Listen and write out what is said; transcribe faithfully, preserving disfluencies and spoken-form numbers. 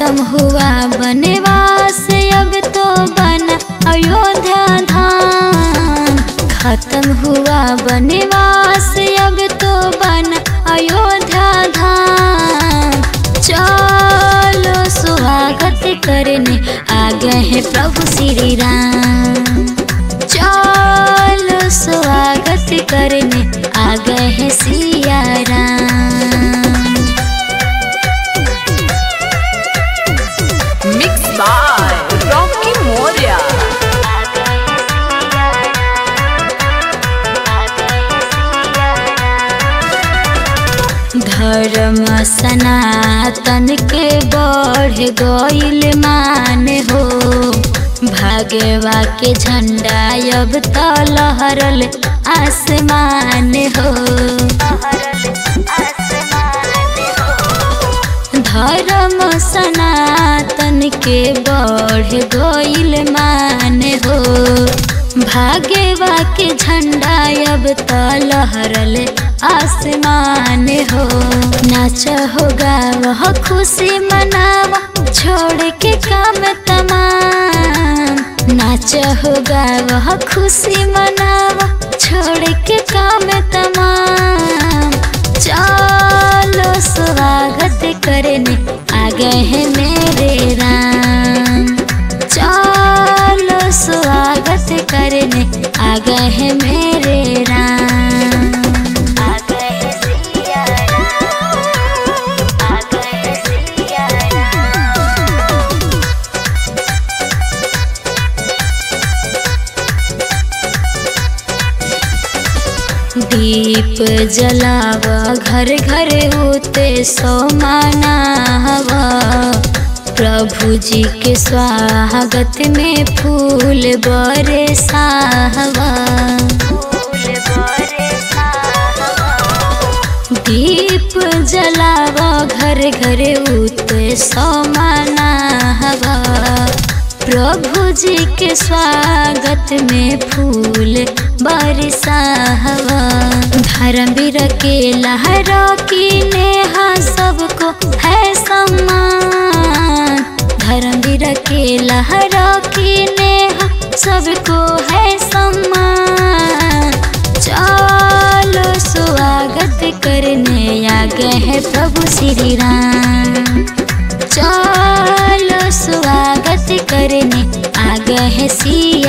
खत्म हुआ वनवास अब तो बना अयोध्या धाम। खत्म हुआ वनवास अब तो बना अयोध्या धाम। चलो स्वागत करने आ गए हैं प्रभु श्री राम। चलो स्वागत करने आ गए हैं Siya Ram. Mixed by Rocky Moria. धर्म सनातन के बढ़ गईल मान हो। भागवा के झंडा अब तो लहरल आसमान हो। धर्म सनातन के बढ़ गईल मान हो। भागवा के झंडा अब तो लहरल आसमान हो। नाच होगा वह खुशी मनावा छोड़ के काम तमाम। नाच होगा वह खुशी मनावा छोड़ के काम तमाम। चलो स्वागत करने आ गए हैं मेरे राम। चलो स्वागत करने आ गए हैं मेरे राम। आ गए हैं सिया राम। आ गए हैं सिया राम। दीप जलावा घर घर होते सो मनावा। प्रभु जी के स्वागत में फूल बरसावा। दीप जलावा घर घर होते सो मनावा। प्रभु जी के स्वागत में फूल बरसावा। धर्मवीर के लहरा की नेहा सबको है सम्मान। धर्मवीर के लहरा की नेहा सबको है सम्मान। चलो स्वागत करने आ गए हैं प्रभु श्री राम। चलो स्वागत करने आ गए हैं सिया